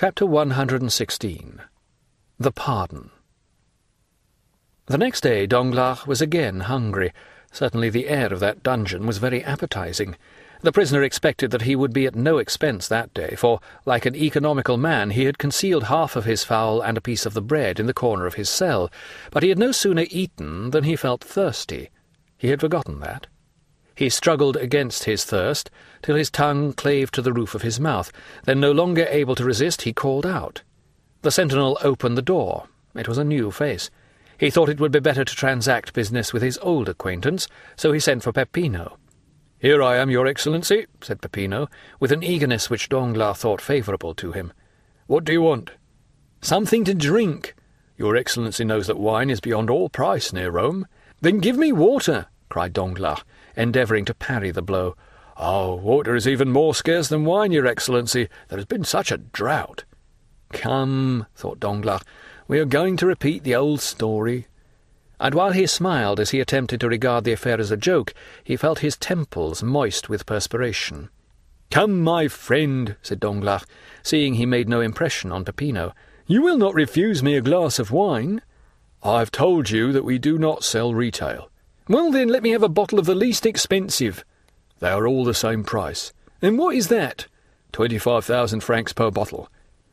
Chapter 116. The Pardon. The next day Danglars was again hungry. Certainly the air of that dungeon was very appetizing. The prisoner expected that he would be at no expense that day, for, like an economical man, he had concealed half of his fowl and a piece of the bread in the corner of his cell, but he had no sooner eaten than he felt thirsty. He had forgotten that. He struggled against his thirst, till his tongue clave to the roof of his mouth. Then, no longer able to resist, he called out. The sentinel opened the door. It was a new face. He thought it would be better to transact business with his old acquaintance, so he sent for Peppino. "Here I am, your Excellency," said Peppino, with an eagerness which Danglars thought favourable to him. "What do you want?" "Something to drink." "Your Excellency knows that wine is beyond all price near Rome." "Then give me water," cried Danglars, endeavouring to parry the blow. "Oh, water is even more scarce than wine, your Excellency. There has been such a drought." "Come," thought Danglars, "we are going to repeat the old story." And while he smiled as he attempted to regard the affair as a joke, he felt his temples moist with perspiration. "Come, my friend," said Danglars, seeing he made no impression on Peppino, "you will not refuse me a glass of wine?" "I have told you that we do not sell retail." "Well, then, let me have a bottle of the least expensive." "They are all the same price." "And what is that?" 25,000 francs per bottle."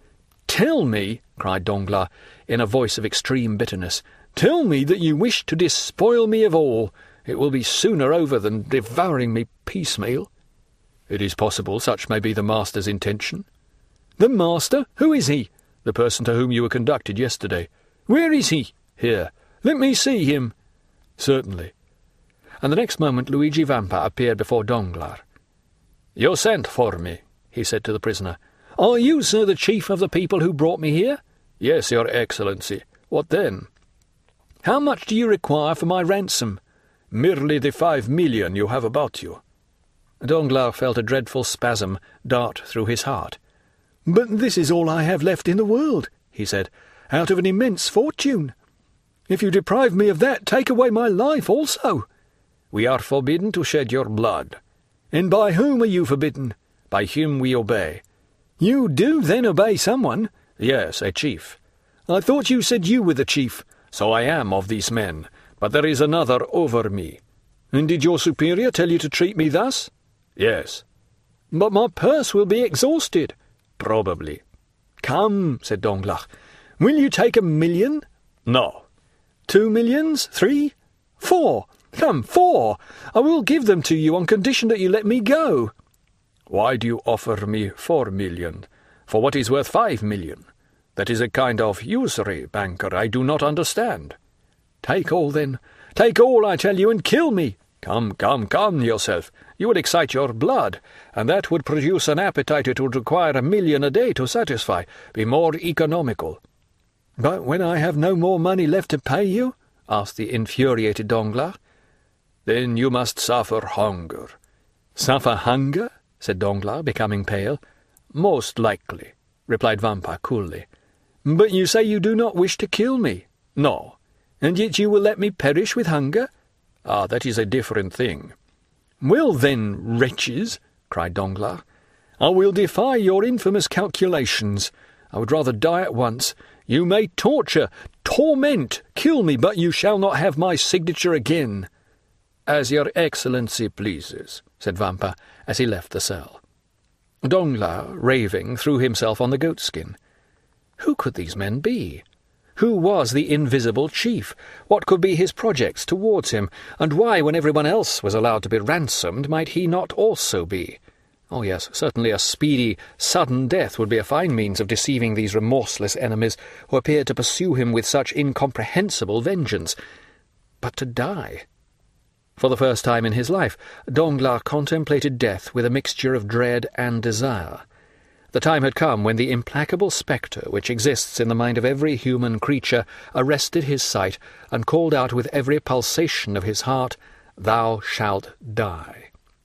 "Tell me," cried Danglars, in a voice of extreme bitterness, "tell me that you wish to despoil me of all. It will be sooner over than devouring me piecemeal." "It is possible such may be the master's intention." "The master? Who is he?" "The person to whom you were conducted yesterday." "Where is he?" "Here." "Let me see him." "Certainly." And the next moment Luigi Vampa appeared before Danglars. "You sent for me," he said to the prisoner. "Are you, sir, the chief of the people who brought me here?" "Yes, your Excellency. What then?" "How much do you require for my ransom?" "Merely the 5 million you have about you." Danglars felt a dreadful spasm dart through his heart. "But this is all I have left in the world," he said, "out of an immense fortune. If you deprive me of that, take away my life also." "We are forbidden to shed your blood." "And by whom are you forbidden?" "By whom we obey." "You do then obey someone?" "Yes, a chief." "I thought you said you were the chief." "So I am of these men, but there is another over me." "And did your superior tell you to treat me thus?" "Yes." "But my purse will be exhausted." "Probably." "Come," said Danglars, "will you take 1 million?" "No." 2 millions? 3? 4? Come, 4! I will give them to you on condition that you let me go." "Why do you offer me 4 million, for what is worth 5 million? That is a kind of usury, banker, I do not understand." "Take all, then. Take all, I tell you, and kill me." Come yourself. You would excite your blood, and that would produce an appetite it would require 1 million a day to satisfy. Be more economical." "But when I have no more money left to pay you?" asked the infuriated Danglars. "Then you must suffer hunger." "Suffer hunger?" said Danglars, becoming pale. "Most likely," replied Vampa coolly. "But you say you do not wish to kill me." "No." "And yet you will let me perish with hunger?" "Ah, that is a different thing." "Well then, wretches," cried Danglars, "I will defy your infamous calculations. I would rather die at once. You may torture, torment, kill me, but you shall not have my signature again." "As your Excellency pleases," said Vampa, as he left the cell. Danglars, raving, threw himself on the goatskin. Who could these men be? Who was the invisible chief? What could be his projects towards him? And why, when everyone else was allowed to be ransomed, might he not also be? Oh yes, certainly a speedy, sudden death would be a fine means of deceiving these remorseless enemies who appeared to pursue him with such incomprehensible vengeance. But to die? For the first time in his life, Danglars contemplated death with a mixture of dread and desire. The time had come when the implacable spectre which exists in the mind of every human creature arrested his sight and called out with every pulsation of his heart, "Thou shalt die."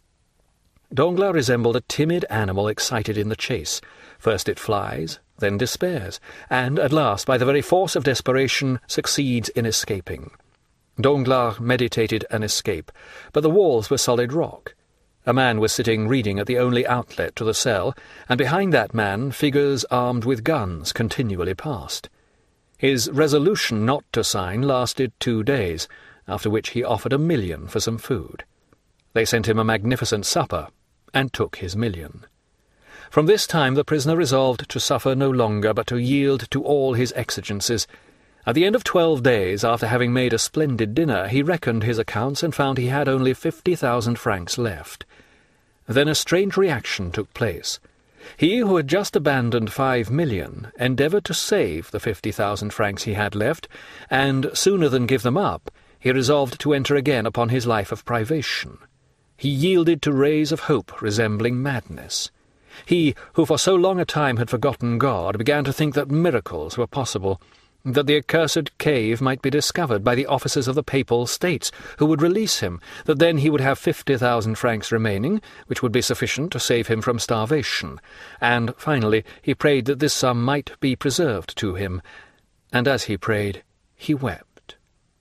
Danglars resembled a timid animal excited in the chase. First it flies, then despairs, and at last, by the very force of desperation, succeeds in escaping. Danglars meditated an escape, but the walls were solid rock. A man was sitting reading at the only outlet to the cell, and behind that man figures armed with guns continually passed. His resolution not to sign lasted 2 days, after which he offered $1 million for some food. They sent him a magnificent supper, and took his $1 million. From this time the prisoner resolved to suffer no longer, but to yield to all his exigencies. At the end of 12 days, after having made a splendid dinner, he reckoned his accounts and found he had only 50,000 francs left. Then a strange reaction took place. He who had just abandoned 5 million endeavoured to save the 50,000 francs he had left, and, sooner than give them up, he resolved to enter again upon his life of privation. He yielded to rays of hope resembling madness. He, who for so long a time had forgotten God, began to think that miracles were possible, that the accursed cave might be discovered by the officers of the Papal States, who would release him, that then he would have 50,000 francs remaining, which would be sufficient to save him from starvation, and, finally, he prayed that this sum might be preserved to him, and as he prayed, he wept.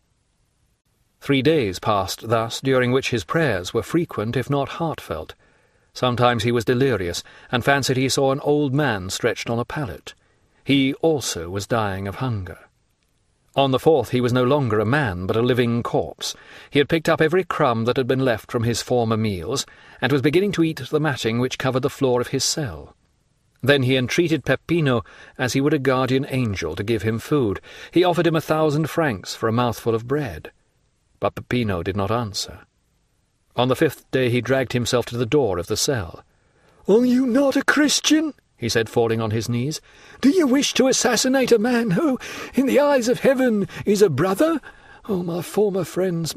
3 days passed thus, during which his prayers were frequent, if not heartfelt. Sometimes he was delirious, and fancied he saw an old man stretched on a pallet. He also was dying of hunger. On the 4th he was no longer a man, but a living corpse. He had picked up every crumb that had been left from his former meals, and was beginning to eat the matting which covered the floor of his cell. Then he entreated Peppino, as he would a guardian angel, to give him food. He offered him 1,000 francs for a mouthful of bread. But Peppino did not answer. On the 5th day he dragged himself to the door of the cell. "Are you not a Christian?" he said, falling on his knees. "Do you wish to assassinate a man who, in the eyes of heaven, is a brother? Oh, my former friends,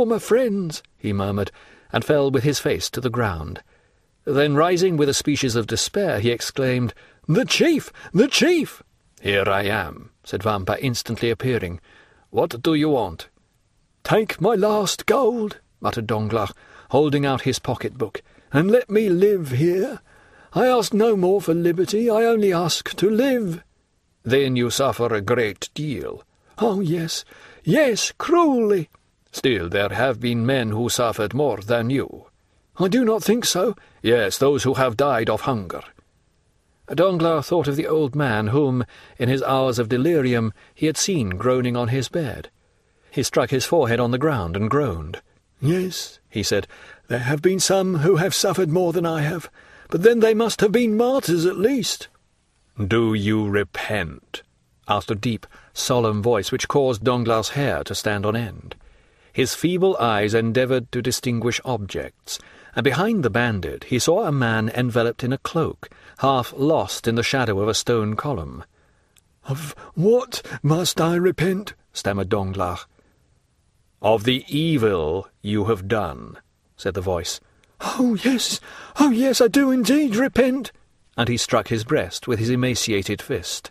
he murmured, and fell with his face to the ground. Then, rising with a species of despair, he exclaimed, "The chief! The chief!" "Here I am," said Vampa, instantly appearing. "What do you want?" "Take my last gold," muttered Danglars, holding out his pocket-book, "and let me live here. I ask no more for liberty, I only ask to live." "Then you suffer a great deal." "Oh, yes, cruelly." "Still, there have been men who suffered more than you." "I do not think so." "Yes, those who have died of hunger." Danglars thought of the old man whom, in his hours of delirium, he had seen groaning on his bed. He struck his forehead on the ground and groaned. "Yes," he said, "there have been some who have suffered more than I have, but then they must have been martyrs at least." "Do you repent?" asked a deep, solemn voice which caused Danglars' hair to stand on end. His feeble eyes endeavoured to distinguish objects, and behind the bandit he saw a man enveloped in a cloak, half lost in the shadow of a stone column. "Of what must I repent?" stammered Danglars. "Of the evil you have done," said the voice. Oh, yes, I do indeed repent." And he struck his breast with his emaciated fist.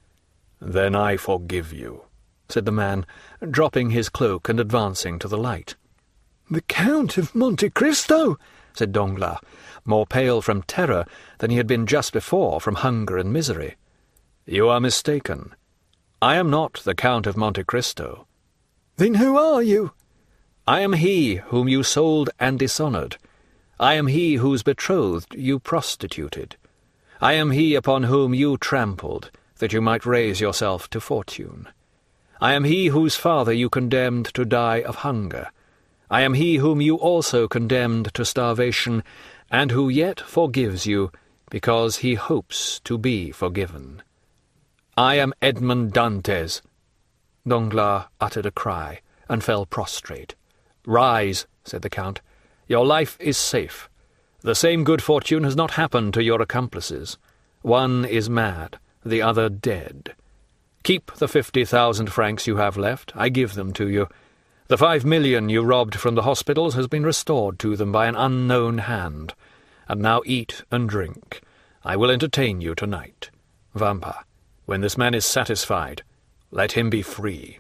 "Then I forgive you," said the man, dropping his cloak and advancing to the light. "The Count of Monte Cristo!" said Danglars, more pale from terror than he had been just before from hunger and misery. "You are mistaken. I am not the Count of Monte Cristo." "Then who are you?" "I am he whom you sold and dishonoured. I am he whose betrothed you prostituted. I am he upon whom you trampled, that you might raise yourself to fortune. I am he whose father you condemned to die of hunger. I am he whom you also condemned to starvation, and who yet forgives you, because he hopes to be forgiven. I am Edmond Dantès." Danglars uttered a cry, and fell prostrate. "Rise," said the Count. "Your life is safe. The same good fortune has not happened to your accomplices. One is mad, the other dead. Keep the 50,000 francs you have left. I give them to you. The 5 million you robbed from the hospitals has been restored to them by an unknown hand. And now eat and drink. I will entertain you tonight. Vampa, when this man is satisfied, let him be free."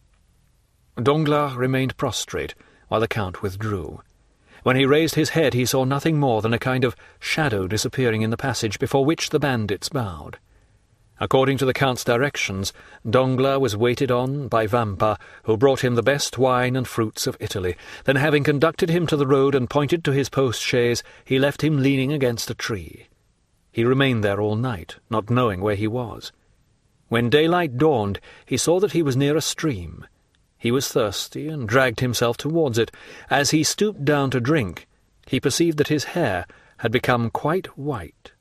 Danglars remained prostrate, while the Count withdrew. When he raised his head he saw nothing more than a kind of shadow disappearing in the passage before which the bandits bowed. According to the Count's directions, Danglars was waited on by Vampa, who brought him the best wine and fruits of Italy. Then, having conducted him to the road and pointed to his post-chaise, he left him leaning against a tree. He remained there all night, not knowing where he was. When daylight dawned, he saw that he was near a stream. He was thirsty, and dragged himself towards it. As he stooped down to drink, he perceived that his hair had become quite white.